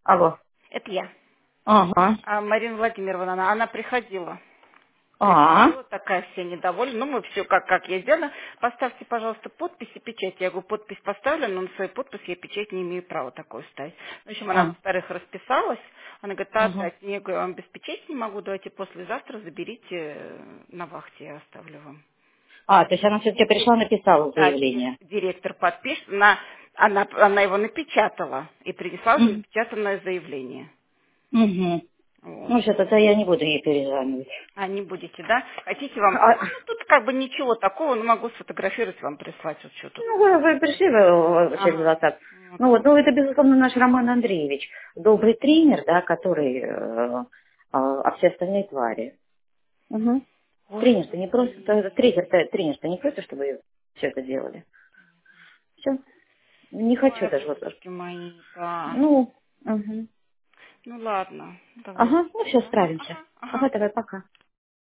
Алло. Это я. Ага. Марина Владимировна, она приходила. А. Такая вся недовольна. Ну, мы все как я сделала. Поставьте, пожалуйста, подпись и печать. Я говорю, подпись поставлю, но на свою подпись я печать не имею права такой ставить. В общем, она, А. во-вторых, расписалась. Она говорит, Ага. отдать. Я говорю, я вам без печати не могу, давайте послезавтра заберите на вахте, я оставлю вам. А, то есть она все-таки пришла, написала Да, заявление. директор подпишет, она его напечатала и принесла уже Угу. напечатанное заявление. Угу. Вот. Ну, все, тогда я не буду ей перезванивать. А, не будете, да? Хотите вам... А, Ну, тут как бы ничего такого, но могу сфотографировать, вам прислать вот что тут. ну, вы пришли через Ага. WhatsApp. Вот. Ну вот, ну это, безусловно, наш Роман Андреевич. Добрый тренер, да, который, а все остальные твари. Угу. Тренер-то не просто, Господи. тренер-то не против, чтобы все это делали. Все. Не хочу Ой, даже вот. божечки мои, да. Ну, угу. Ну ладно, давайте. Ага, ну все, Ага, справимся. ага, Ага, ага. давай, пока.